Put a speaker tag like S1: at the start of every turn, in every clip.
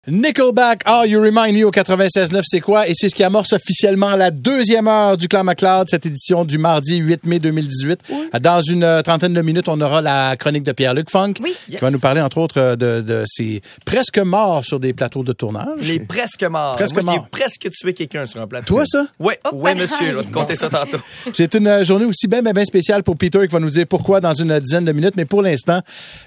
S1: Nickelback, All You Remind Me au 96.9, c'est quoi? Et c'est ce qui amorce officiellement la deuxième heure du Clan MacLeod, cette édition du mardi 8 mai 2018. Oui. Dans une trentaine de minutes, on aura la chronique de Pierre-Luc Funk, qui va nous parler, entre autres, de ses presque morts sur des plateaux de tournage.
S2: Les presque morts. Moi, j'ai presque tué quelqu'un sur un plateau.
S1: Toi, ça?
S2: Oui, monsieur, je vais te compter ça tantôt.
S1: C'est une journée aussi bien spéciale pour Peter, qui va nous dire pourquoi dans une dizaine de minutes. Mais pour l'instant,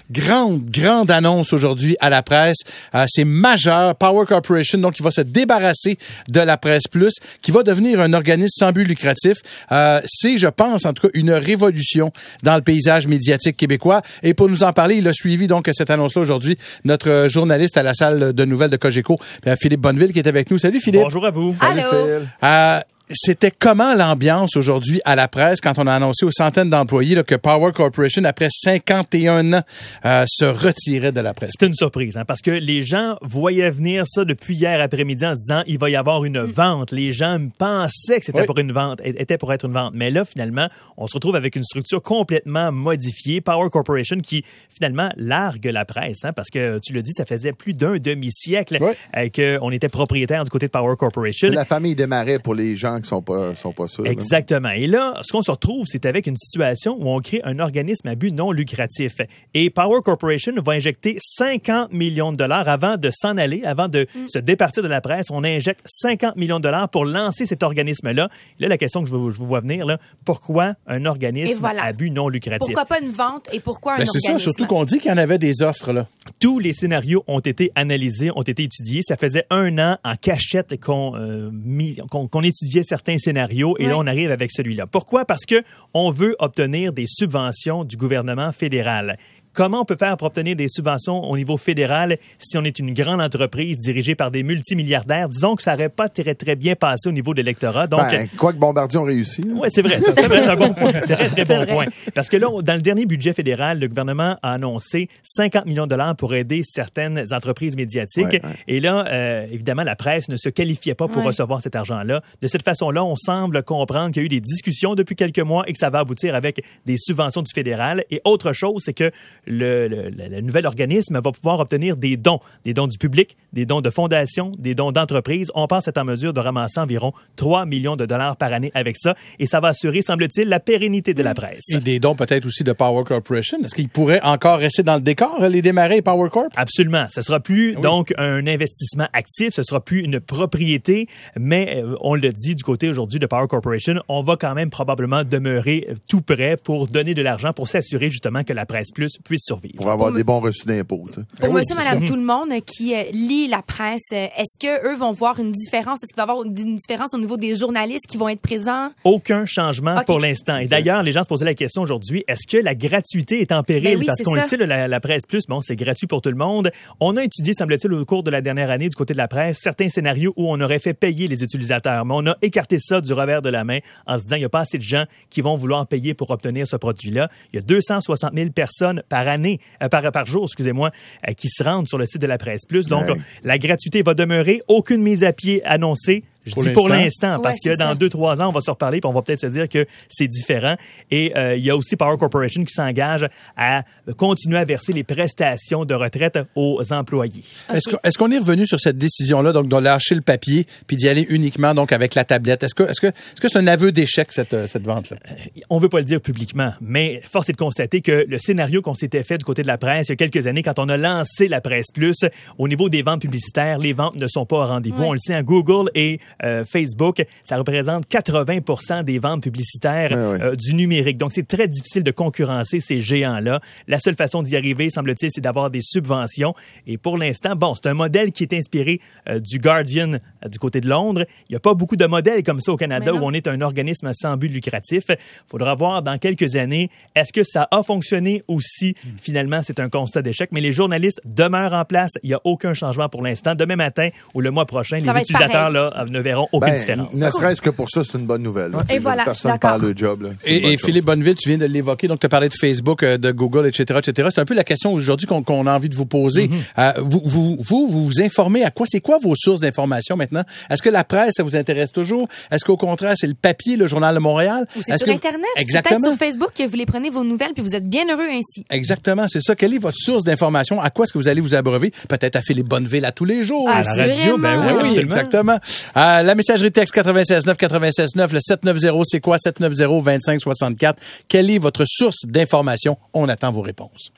S1: grande annonce aujourd'hui à la presse. C'est majeur. Power Corporation, donc, qui va se débarrasser de la Presse Plus, qui va devenir un organisme sans but lucratif. C'est, je pense, en tout cas, une révolution dans le paysage médiatique québécois. Et pour nous en parler, il a suivi donc cette annonce-là aujourd'hui, notre journaliste à la salle de nouvelles de Cogeco, Philippe Bonneville, qui est avec nous. Salut, Philippe.
S3: Bonjour à vous.
S1: Salut, Phil. C'était comment l'ambiance aujourd'hui à la presse quand on a annoncé aux centaines d'employés là, que Power Corporation, après 51 ans, se retirait de la presse?
S3: C'est une surprise, parce que les gens voyaient venir ça depuis hier après-midi en se disant il va y avoir une vente. Les gens pensaient que c'était pour une vente, était pour être une vente. Mais là, finalement, on se retrouve avec une structure complètement modifiée. Power Corporation qui, finalement, largue la presse, parce que, tu l'as dit, ça faisait plus d'un demi-siècle qu'on était propriétaire du côté de Power Corporation.
S4: C'est la famille Desmarais pour les gens qui sont pas sûrs.
S3: Exactement. Et là, ce qu'on se retrouve, c'est avec une situation où on crée un organisme à but non lucratif. Et Power Corporation va injecter 50 millions de dollars avant de s'en aller, avant de se départir de la presse. On injecte 50 millions de dollars pour lancer cet organisme-là. Et là, la question que je vous vois venir, là, pourquoi un organisme à but non lucratif?
S5: Pourquoi pas une vente et pourquoi un organisme?
S1: C'est ça, surtout qu'on dit qu'il y en avait des offres, là.
S3: Tous les scénarios ont été analysés, ont été étudiés. Ça faisait 1 an en cachette qu'on étudiait certains scénarios et là, on arrive avec celui-là. Pourquoi? Parce que on veut obtenir des subventions du gouvernement fédéral. Comment on peut faire pour obtenir des subventions au niveau fédéral si on est une grande entreprise dirigée par des multimilliardaires? Disons que ça n'aurait pas très bien passé au niveau de l'électorat. Donc,
S4: quoique Bombardier ont réussi.
S3: Oui, c'est vrai. Ça va être un bon point. Très bon point. Parce que là, dans le dernier budget fédéral, le gouvernement a annoncé 50 millions de dollars pour aider certaines entreprises médiatiques. Et là, évidemment, la presse ne se qualifiait pas pour recevoir cet argent-là. De cette façon-là, on semble comprendre qu'il y a eu des discussions depuis quelques mois et que ça va aboutir avec des subventions du fédéral. Et autre chose, c'est que le nouvel organisme va pouvoir obtenir des dons du public, des dons de fondations, des dons d'entreprises. On pense être en mesure de ramasser environ 3 millions de dollars par année avec ça et ça va assurer, semble-t-il, la pérennité de la presse.
S1: Et des dons peut-être aussi de Power Corporation. Est-ce qu'ils pourraient encore rester dans le décor, les Desmarais et Power Corp?
S3: Absolument. Ce sera plus donc un investissement actif, ce sera plus une propriété, mais on le dit du côté aujourd'hui de Power Corporation, on va quand même probablement demeurer tout prêt pour donner de l'argent pour s'assurer justement que la Presse Plus puisse survivre.
S4: Pour avoir des bons reçus d'impôts.
S5: Pour monsieur, madame, tout le monde qui lit la presse, est-ce qu'eux vont voir une différence? Est-ce qu'il va y avoir une différence au niveau des journalistes qui vont être présents?
S3: Aucun changement pour l'instant. Et d'ailleurs, les gens se posaient la question aujourd'hui, est-ce que la gratuité est en péril? Parce qu'on le sait, la Presse Plus, c'est gratuit pour tout le monde. On a étudié, semble-t-il, au cours de la dernière année du côté de la presse, certains scénarios où on aurait fait payer les utilisateurs. Mais on a écarté ça du revers de la main en se disant, il n'y a pas assez de gens qui vont vouloir payer pour obtenir ce produit-là. Il y a 260 000 personnes par année, par jour, qui se rendent sur le site de la Presse Plus. Donc, la gratuité va demeurer. Aucune mise à pied annoncée. Je dis pour l'instant, parce que dans 2-3 ans, on va se reparler et on va peut-être se dire que c'est différent. Et il y a aussi Power Corporation qui s'engage à continuer à verser les prestations de retraite aux employés.
S1: Est-ce qu'on est revenu sur cette décision-là, donc de lâcher le papier puis d'y aller uniquement donc avec la tablette? Est-ce que c'est un aveu d'échec, cette vente-là?
S3: On veut pas le dire publiquement, mais force est de constater que le scénario qu'on s'était fait du côté de la presse il y a quelques années, quand on a lancé la Presse Plus, au niveau des ventes publicitaires, les ventes ne sont pas au rendez-vous. On le sait, Google et Facebook, ça représente 80% des ventes publicitaires du numérique. Donc, c'est très difficile de concurrencer ces géants-là. La seule façon d'y arriver, semble-t-il, c'est d'avoir des subventions. Et pour l'instant, c'est un modèle qui est inspiré du Guardian du côté de Londres. Il n'y a pas beaucoup de modèles comme ça au Canada où on est un organisme sans but lucratif. Il faudra voir dans quelques années, est-ce que ça a fonctionné ou si, finalement, c'est un constat d'échec. Mais les journalistes demeurent en place. Il n'y a aucun changement pour l'instant. Demain matin ou le mois prochain, les utilisateurs là, ne verront aucune différence.
S4: Ne serait-ce que pour ça, c'est une bonne nouvelle.
S5: Et voilà,
S4: personne parle de job. Là.
S1: Et Philippe Bonneville, tu viens de l'évoquer, donc tu as parlé de Facebook, de Google, etc., etc. C'est un peu la question aujourd'hui qu'on a envie de vous poser. Vous informez à quoi? C'est quoi vos sources d'information maintenant? Est-ce que la presse, ça vous intéresse toujours? Est-ce qu'au contraire, c'est le papier, le Journal de Montréal?
S5: Ou c'est sur Internet?
S1: Exactement.
S5: C'est peut-être sur Facebook que vous les prenez vos nouvelles puis vous êtes bien heureux ainsi.
S1: Exactement, c'est ça. Quelle est votre source d'information? À quoi est-ce que vous allez vous abreuver? Peut-être à Philippe Bonneville à tous les jours.
S3: À la radio,
S1: oui, exactement. La messagerie texte 96.9, le 790, c'est quoi? 790-2564. Quelle est votre source d'information? On attend vos réponses.